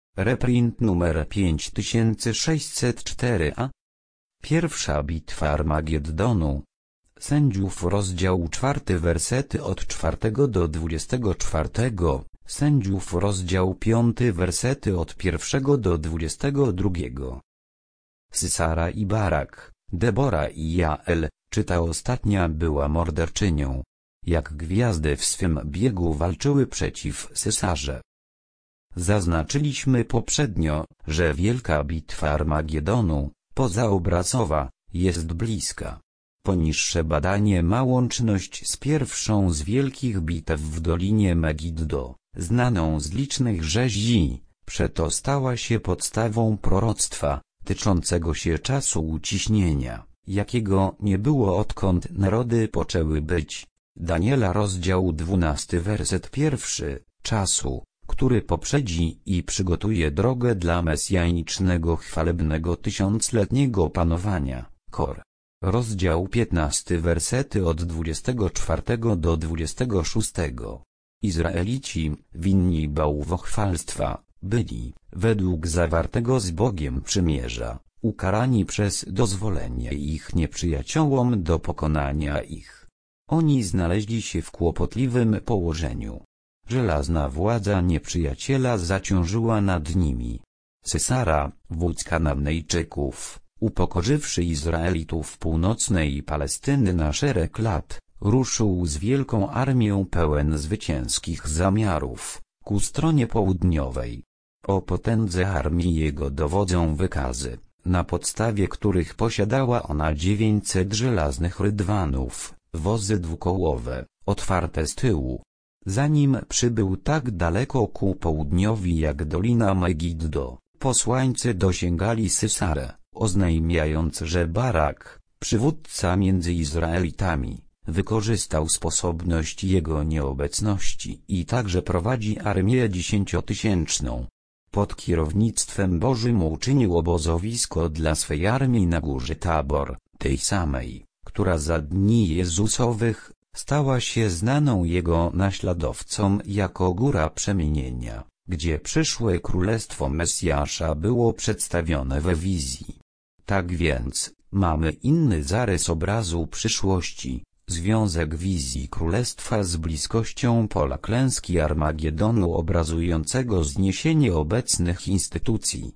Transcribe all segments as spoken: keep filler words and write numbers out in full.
Reprint numer pięć tysięcy sześćset cztery a. Pierwsza bitwa Armagedonu. Sędziów rozdział czwarty wersety od czwartego do dwudziestego czwartego, Sędziów rozdział piąty wersety od pierwszego do dwudziestego drugiego. Sysara i Barak, Debora i Jael, czy ta ostatnia była morderczynią? Jak gwiazdy w swym biegu walczyły przeciw Sysarze. Zaznaczyliśmy poprzednio, że wielka bitwa Armagedonu, pozaobrazowa, jest bliska. Poniższe badanie ma łączność z pierwszą z wielkich bitew w Dolinie Megiddo, znaną z licznych rzezi, przeto stała się podstawą proroctwa, tyczącego się czasu uciśnienia, jakiego nie było odkąd narody poczęły być. Daniela rozdział dwunasty werset pierwszy, czasu, który poprzedzi i przygotuje drogę dla mesjanicznego chwalebnego tysiącletniego panowania. Kor. Rozdział piętnasty wersety od dwudziestego czwartego do dwudziestego szóstego. Izraelici, winni bałwochwalstwa, byli, według zawartego z Bogiem przymierza, ukarani przez dozwolenie ich nieprzyjaciołom do pokonania ich. Oni znaleźli się w kłopotliwym położeniu. Żelazna władza nieprzyjaciela zaciążyła nad nimi. Sysara, wódz Kananejczyków, upokorzywszy Izraelitów północnej Palestyny na szereg lat, ruszył z wielką armią pełen zwycięskich zamiarów, ku stronie południowej. O potędze armii jego dowodzą wykazy, na podstawie których posiadała ona dziewięćset żelaznych rydwanów, wozy dwukołowe, otwarte z tyłu. Zanim przybył tak daleko ku południowi jak Dolina Megiddo, posłańcy dosięgali Sysarę, oznajmiając, że Barak, przywódca między Izraelitami, wykorzystał sposobność jego nieobecności i także prowadzi armię dziesięciotysięczną. Pod kierownictwem Bożym uczynił obozowisko dla swej armii na górze Tabor, tej samej, która za dni Jezusowych stała się znaną jego naśladowcom jako Góra Przemienienia, gdzie przyszłe królestwo Mesjasza było przedstawione we wizji. Tak więc, mamy inny zarys obrazu przyszłości, związek wizji królestwa z bliskością pola klęski Armagedonu obrazującego zniesienie obecnych instytucji.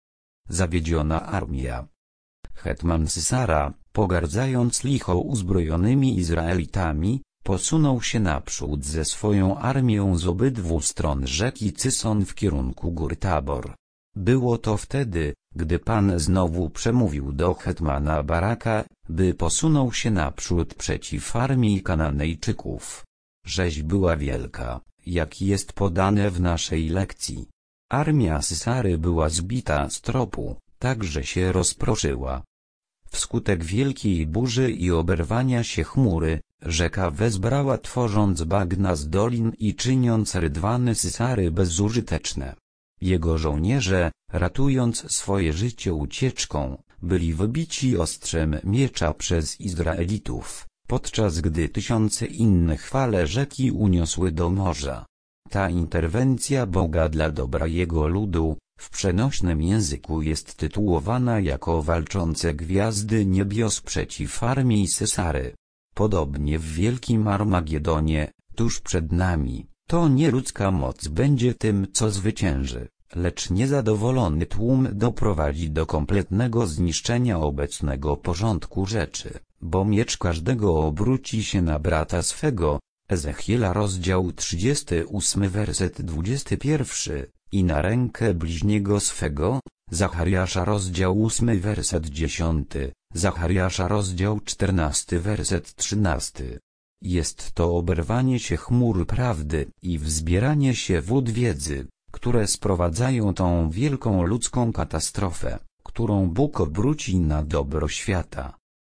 Zawiedziona armia. Hetman Sysara, pogardzając licho uzbrojonymi Izraelitami, posunął się naprzód ze swoją armią z obydwu stron rzeki Cyson w kierunku gór Tabor. Było to wtedy, gdy Pan znowu przemówił do hetmana Baraka, by posunął się naprzód przeciw armii Kananejczyków. Rzeź była wielka, jak jest podane w naszej lekcji. Armia Sysary była zbita z tropu, tak że się rozproszyła. Wskutek wielkiej burzy i oberwania się chmury, rzeka wezbrała, tworząc bagna z dolin i czyniąc rydwany Sysary bezużyteczne. Jego żołnierze, ratując swoje życie ucieczką, byli wybici ostrzem miecza przez Izraelitów, podczas gdy tysiące innych fale rzeki uniosły do morza. Ta interwencja Boga dla dobra Jego ludu, w przenośnym języku jest tytułowana jako walczące gwiazdy niebios przeciw armii Sysary. Podobnie w wielkim Armagedonie, tuż przed nami, to nie ludzka moc będzie tym, co zwycięży, lecz niezadowolony tłum doprowadzi do kompletnego zniszczenia obecnego porządku rzeczy, bo miecz każdego obróci się na brata swego. Ezechiela rozdział trzydziesty ósmy werset dwudziesty pierwszy, i na rękę bliźniego swego. Zachariasza rozdział ósmy werset dziesiąty, Zachariasza rozdział czternasty werset trzynasty. Jest to oberwanie się chmur prawdy i wzbieranie się wód wiedzy, które sprowadzają tą wielką ludzką katastrofę, którą Bóg obróci na dobro świata.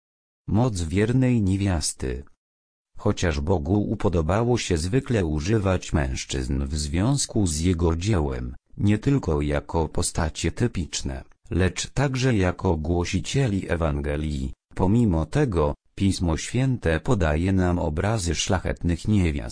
Moc wiernej niewiasty. Chociaż Bogu upodobało się zwykle używać mężczyzn w związku z Jego dziełem, nie tylko jako postacie typiczne, lecz także jako głosicieli Ewangelii, pomimo tego, Pismo Święte podaje nam obrazy szlachetnych niewiast,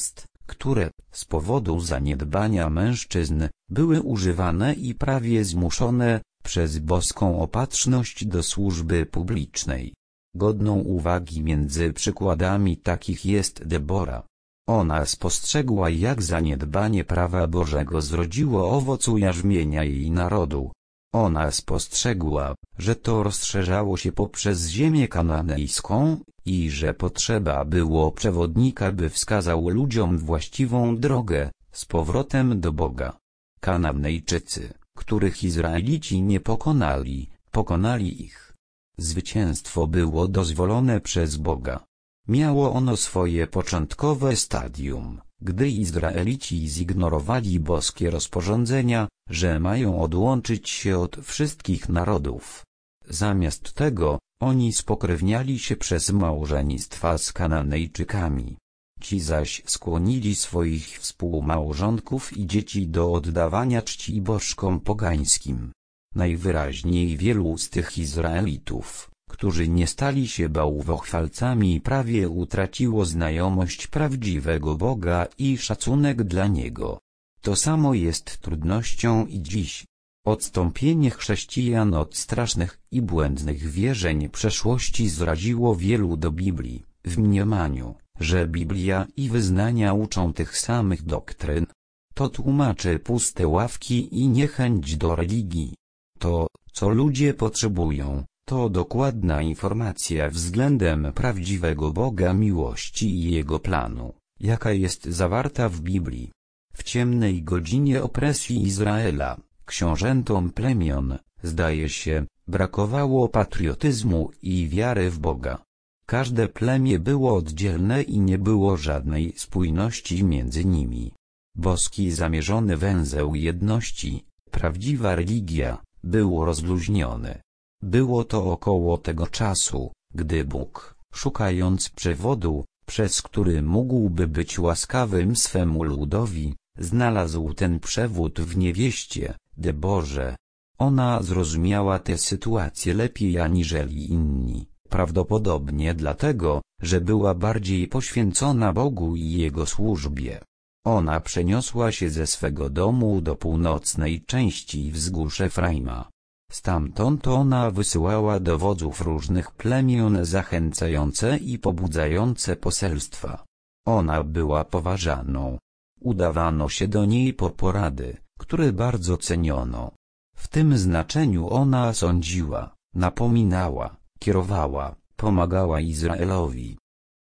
które, z powodu zaniedbania mężczyzn, były używane i prawie zmuszone, przez boską opatrzność do służby publicznej. Godną uwagi między przykładami takich jest Debora. Ona spostrzegła, jak zaniedbanie prawa Bożego zrodziło owoc ujarzmienia jej narodu. Ona spostrzegła, że to rozszerzało się poprzez ziemię kananejską, i że potrzeba było przewodnika, by wskazał ludziom właściwą drogę, z powrotem do Boga. Kananejczycy, których Izraelici nie pokonali, pokonali ich. Zwycięstwo było dozwolone przez Boga. Miało ono swoje początkowe stadium, gdy Izraelici zignorowali boskie rozporządzenia, że mają odłączyć się od wszystkich narodów. Zamiast tego, oni spokrewniali się przez małżeństwa z Kananejczykami. Ci zaś skłonili swoich współmałżonków i dzieci do oddawania czci bożkom pogańskim. Najwyraźniej wielu z tych Izraelitów, którzy nie stali się bałwochwalcami, prawie utraciło znajomość prawdziwego Boga i szacunek dla Niego. To samo jest trudnością i dziś. Odstąpienie chrześcijan od strasznych i błędnych wierzeń przeszłości zraziło wielu do Biblii, w mniemaniu, że Biblia i wyznania uczą tych samych doktryn. To tłumaczy puste ławki i niechęć do religii. To, co ludzie potrzebują, to dokładna informacja względem prawdziwego Boga miłości i Jego planu, jaka jest zawarta w Biblii. W ciemnej godzinie opresji Izraela, książętom plemion, zdaje się, brakowało patriotyzmu i wiary w Boga. Każde plemię było oddzielne i nie było żadnej spójności między nimi. Boski zamierzony węzeł jedności, prawdziwa religia, był rozluźniony. Było to około tego czasu, gdy Bóg, szukając przewodu, przez który mógłby być łaskawym swemu ludowi, znalazł ten przewód w niewieście, Deborze. Ona zrozumiała tę sytuację lepiej aniżeli inni, prawdopodobnie dlatego, że była bardziej poświęcona Bogu i Jego służbie. Ona przeniosła się ze swego domu do północnej części wzgórz Efraima. Stamtąd ona wysyłała do wodzów różnych plemion zachęcające i pobudzające poselstwa. Ona była poważaną. Udawano się do niej po porady, które bardzo ceniono. W tym znaczeniu ona sądziła, napominała, kierowała, pomagała Izraelowi.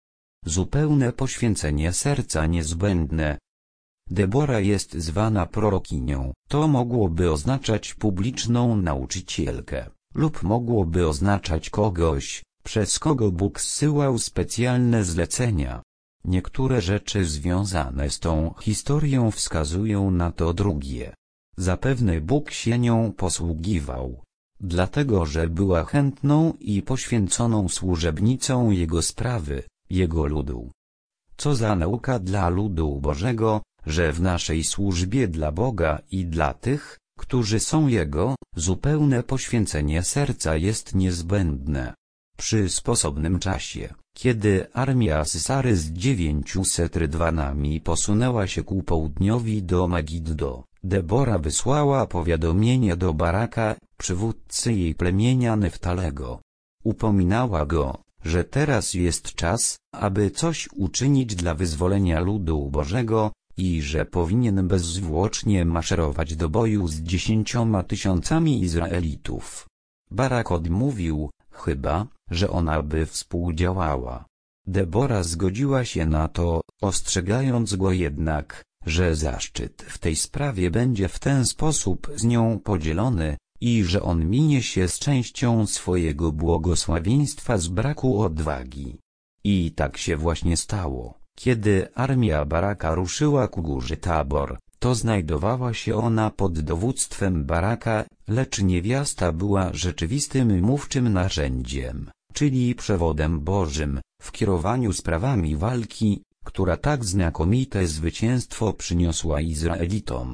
Zupełne poświęcenie serca niezbędne. Debora jest zwana prorokinią. To mogłoby oznaczać publiczną nauczycielkę, lub mogłoby oznaczać kogoś, przez kogo Bóg zsyłał specjalne zlecenia. Niektóre rzeczy związane z tą historią wskazują na to drugie. Zapewne Bóg się nią posługiwał, dlatego że była chętną i poświęconą służebnicą Jego sprawy, Jego ludu. Co za nauka dla ludu Bożego, że w naszej służbie dla Boga i dla tych, którzy są Jego, zupełne poświęcenie serca jest niezbędne. Przy sposobnym czasie, kiedy armia Sysary z dziewięciuset rydwanami posunęła się ku południowi do Megiddo, Debora wysłała powiadomienie do Baraka, przywódcy jej plemienia Neftalego. Upominała go, że teraz jest czas, aby coś uczynić dla wyzwolenia ludu Bożego, i że powinien bezzwłocznie maszerować do boju z dziesięcioma tysiącami Izraelitów. Barak odmówił, chyba, że ona by współdziałała. Debora zgodziła się na to, ostrzegając go jednak, że zaszczyt w tej sprawie będzie w ten sposób z nią podzielony, i że on minie się z częścią swojego błogosławieństwa z braku odwagi. I tak się właśnie stało. Kiedy armia Baraka ruszyła ku górze Tabor, to znajdowała się ona pod dowództwem Baraka, lecz niewiasta była rzeczywistym mówczym narzędziem, czyli przewodem Bożym, w kierowaniu sprawami walki, która tak znakomite zwycięstwo przyniosła Izraelitom.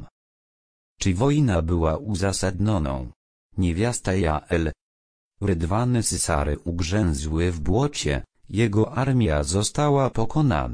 Czy wojna była uzasadnioną? Niewiasta Jael. Rydwany Sysary ugrzęzły w błocie, jego armia została pokonana,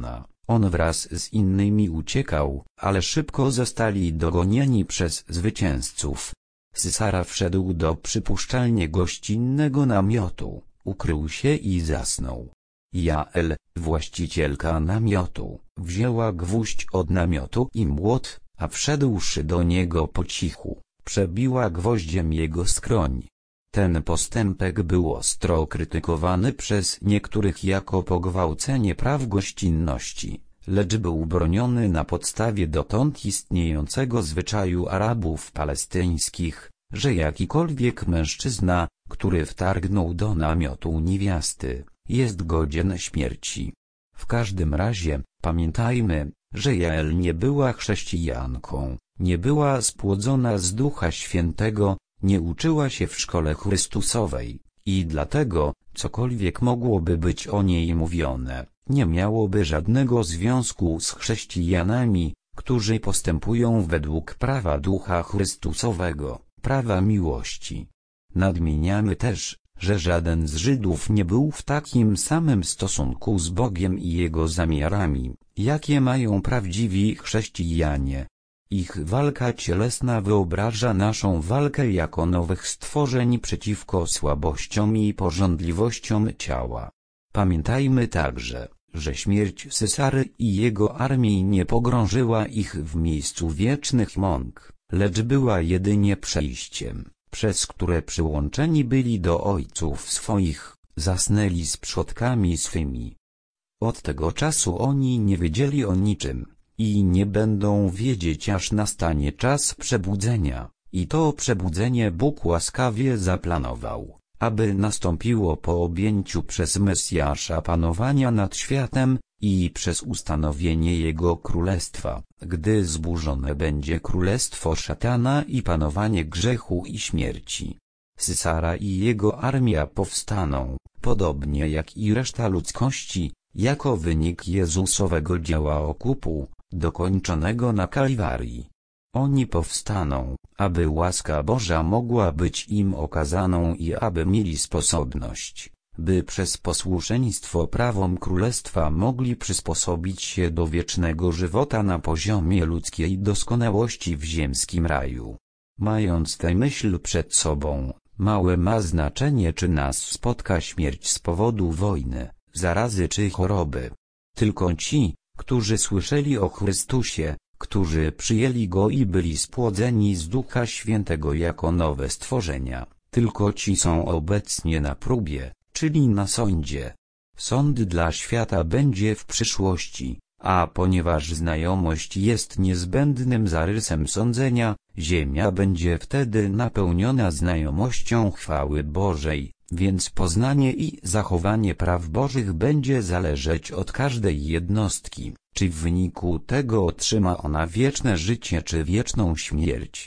On wraz z innymi uciekał, ale szybko zostali dogonieni przez zwycięzców. Sysara wszedł do przypuszczalnie gościnnego namiotu, ukrył się i zasnął. Jael, właścicielka namiotu, wzięła gwóźdź od namiotu i młot, a wszedłszy do niego po cichu, przebiła gwoździem jego skroń. Ten postępek był ostro krytykowany przez niektórych jako pogwałcenie praw gościnności, lecz był broniony na podstawie dotąd istniejącego zwyczaju Arabów palestyńskich, że jakikolwiek mężczyzna, który wtargnął do namiotu niewiasty, jest godzien śmierci. W każdym razie, pamiętajmy, że Jael nie była chrześcijanką, nie była spłodzona z Ducha Świętego, nie uczyła się w szkole Chrystusowej, i dlatego, cokolwiek mogłoby być o niej mówione, nie miałoby żadnego związku z chrześcijanami, którzy postępują według prawa Ducha Chrystusowego, prawa miłości. Nadmieniamy też, że żaden z Żydów nie był w takim samym stosunku z Bogiem i Jego zamiarami, jakie mają prawdziwi chrześcijanie. Ich walka cielesna wyobraża naszą walkę jako nowych stworzeń przeciwko słabościom i pożądliwościom ciała. Pamiętajmy także, że śmierć Sysary i jego armii nie pogrążyła ich w miejscu wiecznych mąk, lecz była jedynie przejściem, przez które przyłączeni byli do ojców swoich, zasnęli z przodkami swymi. Od tego czasu oni nie wiedzieli o niczym, i nie będą wiedzieć, aż nastanie czas przebudzenia, i to przebudzenie Bóg łaskawie zaplanował, aby nastąpiło po objęciu przez Mesjasza panowania nad światem, i przez ustanowienie Jego królestwa, gdy zburzone będzie królestwo szatana i panowanie grzechu i śmierci. Sysara i jego armia powstaną, podobnie jak i reszta ludzkości, jako wynik Jezusowego dzieła okupu, dokończonego na Kalwarii. Oni powstaną, aby łaska Boża mogła być im okazaną i aby mieli sposobność, by przez posłuszeństwo prawom Królestwa mogli przysposobić się do wiecznego żywota na poziomie ludzkiej doskonałości w ziemskim raju. Mając tę myśl przed sobą, małe ma znaczenie, czy nas spotka śmierć z powodu wojny, zarazy czy choroby. Tylko ci, którzy słyszeli o Chrystusie, którzy przyjęli Go i byli spłodzeni z Ducha Świętego jako nowe stworzenia, tylko ci są obecnie na próbie, czyli na sądzie. Sąd dla świata będzie w przyszłości, a ponieważ znajomość jest niezbędnym zarysem sądzenia, ziemia będzie wtedy napełniona znajomością chwały Bożej, więc poznanie i zachowanie praw Bożych będzie zależeć od każdej jednostki, czy w wyniku tego otrzyma ona wieczne życie czy wieczną śmierć.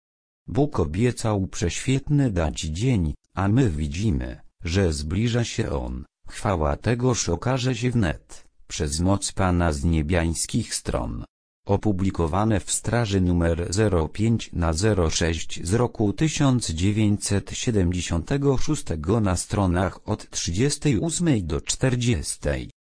Bóg obiecał prześwietny dać dzień, a my widzimy, że zbliża się on. Chwała tegoż okaże się wnet, przez moc Pana z niebiańskich stron. Opublikowane w Straży numer zero pięć na zero sześć z roku tysiąc dziewięćset siedemdziesiątego szóstego na stronach od trzydziestej ósmej do czterdziestej.